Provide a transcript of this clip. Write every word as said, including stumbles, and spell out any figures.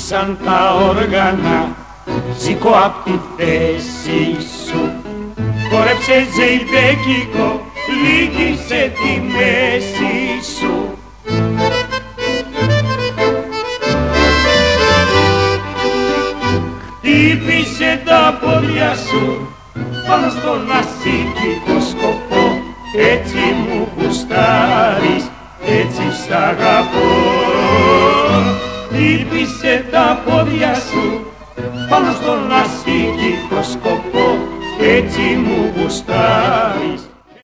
άρχισαν τα όργανα, σηκώ απ' τη θέση σου. Χόρεψε ζεϊμπέκικο, λύγησε τη μέση σου. Χτύπησε τα πόδια σου πάνω στον ασήκικο σκοπό, έτσι μου γουστάρεις, έτσι σ' αγαπώ. Χτύπησε τα πόδια σου πάνω στον ασήκικο σκοπό, έτσι μου γουστάρεις.